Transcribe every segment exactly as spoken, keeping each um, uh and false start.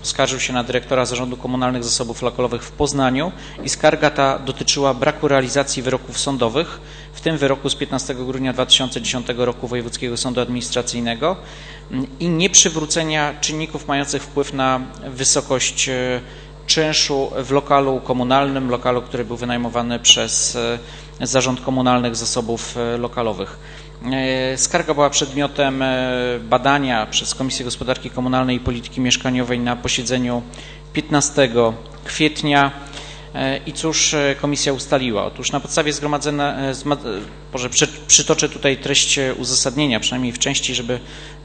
skarżył się na dyrektora Zarządu Komunalnych Zasobów Lokalowych w Poznaniu i skarga ta dotyczyła braku realizacji wyroków sądowych, w tym wyroku z piętnastego grudnia dwa tysiące dziesiątego roku Wojewódzkiego Sądu Administracyjnego i nieprzywrócenia czynników mających wpływ na wysokość czynszu w lokalu komunalnym, lokalu, który był wynajmowany przez Zarząd Komunalnych Zasobów Lokalowych. Skarga była przedmiotem badania przez Komisję Gospodarki Komunalnej i Polityki Mieszkaniowej na posiedzeniu piętnastego kwietnia. I cóż komisja ustaliła? Otóż na podstawie zgromadzone, może przytoczę tutaj treść uzasadnienia, przynajmniej w części, żeby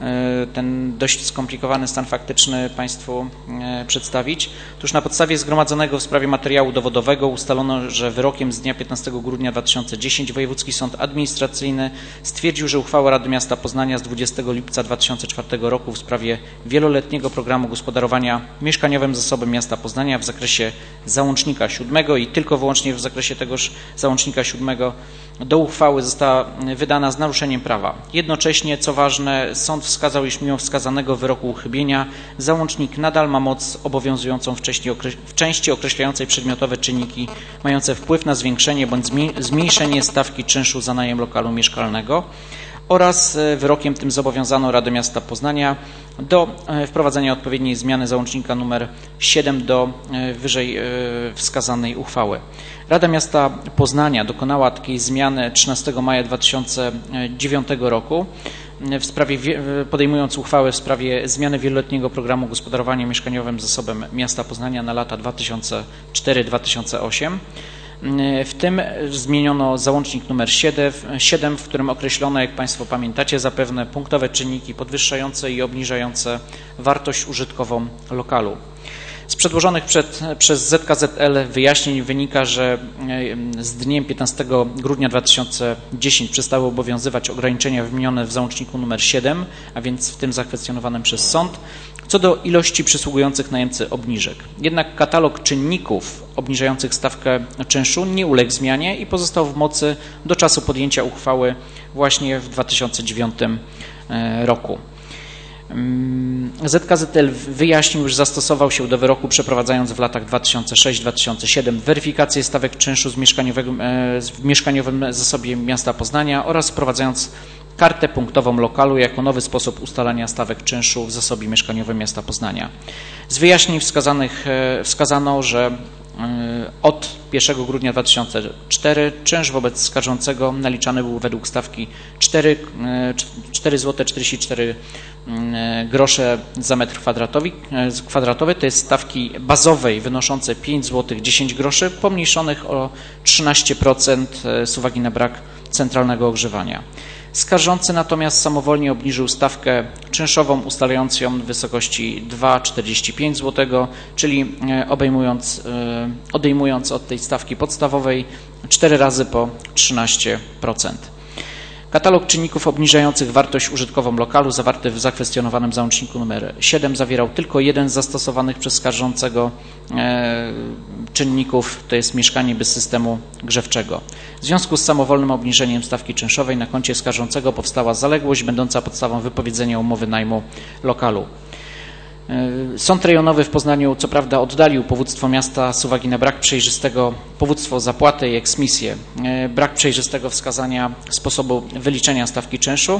ten dość skomplikowany stan faktyczny Państwu przedstawić. Otóż na podstawie zgromadzonego w sprawie materiału dowodowego ustalono, że wyrokiem z dnia piętnastego grudnia dwa tysiące dziesiątego Wojewódzki Sąd Administracyjny stwierdził, że uchwała Rady Miasta Poznania z dwudziestego lipca dwa tysiące czwartego roku w sprawie wieloletniego programu gospodarowania mieszkaniowym zasobem miasta Poznania w zakresie załącznika siódmego i tylko wyłącznie w zakresie tegoż załącznika siódmego do uchwały została wydana z naruszeniem prawa. Jednocześnie, co ważne, sąd wskazał, iż mimo wskazanego wyroku uchybienia załącznik nadal ma moc obowiązującą wcześniej w części określającej przedmiotowe czynniki mające wpływ na zwiększenie bądź zmniejszenie stawki czynszu za najem lokalu mieszkalnego oraz wyrokiem tym zobowiązano Radę Miasta Poznania do wprowadzenia odpowiedniej zmiany załącznika nr siedem do wyżej wskazanej uchwały. Rada Miasta Poznania dokonała takiej zmiany trzynastego maja dwa tysiące dziewiątego roku, w sprawie, podejmując uchwałę w sprawie zmiany wieloletniego programu gospodarowania mieszkaniowym zasobem miasta Poznania na lata dwa tysiące czwarty do dwa tysiące ósmego. W tym zmieniono załącznik nr siedem, w którym określono, jak Państwo pamiętacie zapewne, punktowe czynniki podwyższające i obniżające wartość użytkową lokalu. Z przedłożonych przed, przez Z K Z L wyjaśnień wynika, że z dniem piętnastego grudnia dwa tysiące dziesiątego przestały obowiązywać ograniczenia wymienione w załączniku nr siedem, a więc w tym zakwestionowanym przez sąd, co do ilości przysługujących najemcy obniżek. Jednak katalog czynników obniżających stawkę czynszu nie uległ zmianie i pozostał w mocy do czasu podjęcia uchwały właśnie w dwa tysiące dziewiątym roku. Z K Z L wyjaśnił, że zastosował się do wyroku, przeprowadzając w latach dwa tysiące szóstym do dwa tysiące siódmego weryfikację stawek czynszu z mieszkaniowego, w mieszkaniowym zasobie miasta Poznania oraz wprowadzając kartę punktową lokalu jako nowy sposób ustalania stawek czynszu w zasobie mieszkaniowym miasta Poznania. Z wyjaśnień wskazanych wskazano, że od pierwszego grudnia dwa tysiące czwartego czynsz wobec skarżącego naliczany był według stawki cztery złote czterdzieści cztery grosze za metr kwadratowy, to jest stawki bazowej wynoszące pięć złotych dziesięć groszy, pomniejszonych o trzynaście procent z uwagi na brak centralnego ogrzewania. Skarżący natomiast samowolnie obniżył stawkę czynszową, ustalając ją w wysokości dwa złote czterdzieści pięć złotych, czyli obejmując, odejmując od tej stawki podstawowej cztery razy po trzynaście procent. Katalog czynników obniżających wartość użytkową lokalu zawarty w zakwestionowanym załączniku nr siedem zawierał tylko jeden z zastosowanych przez skarżącego czynników, to jest mieszkanie bez systemu grzewczego. W związku z samowolnym obniżeniem stawki czynszowej na koncie skarżącego powstała zaległość będąca podstawą wypowiedzenia umowy najmu lokalu. Sąd rejonowy w Poznaniu co prawda oddalił powództwo miasta z uwagi na brak przejrzystego powództwo zapłaty i eksmisję, brak przejrzystego wskazania sposobu wyliczenia stawki czynszu.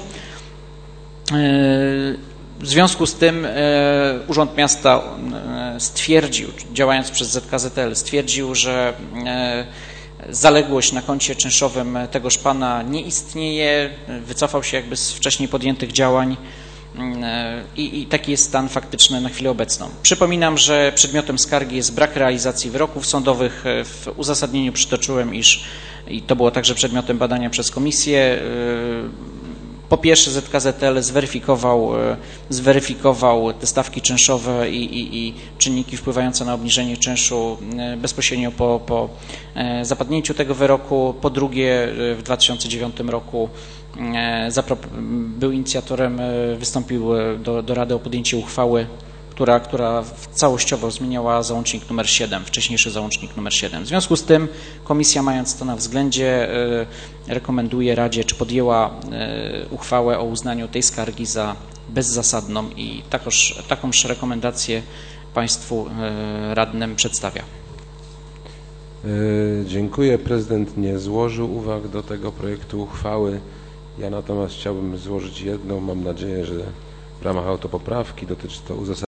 W związku z tym Urząd Miasta stwierdził, działając przez Z K Z L, stwierdził, że zaległość na koncie czynszowym tegoż pana nie istnieje, wycofał się jakby z wcześniej podjętych działań. I, I taki jest stan faktyczny na chwilę obecną. Przypominam, że przedmiotem skargi jest brak realizacji wyroków sądowych. W uzasadnieniu przytoczyłem, iż i to było także przedmiotem badania przez komisję. Po pierwsze Z K Z L zweryfikował, zweryfikował te stawki czynszowe i, i, i czynniki wpływające na obniżenie czynszu bezpośrednio po, po zapadnięciu tego wyroku. Po drugie w dwa tysiące dziewiątym roku był inicjatorem, wystąpił do, do Rady o podjęcie uchwały, która, która całościowo zmieniała załącznik nr siedem, wcześniejszy załącznik nr siedem. W związku z tym komisja, mając to na względzie, rekomenduje Radzie, czy podjęła uchwałę o uznaniu tej skargi za bezzasadną i takoż, takąż rekomendację Państwu radnym przedstawia. Dziękuję. Prezydent nie złożył uwag do tego projektu uchwały. Ja natomiast chciałbym złożyć jedną, mam nadzieję, że w ramach autopoprawki. Dotyczy to uzasadnienia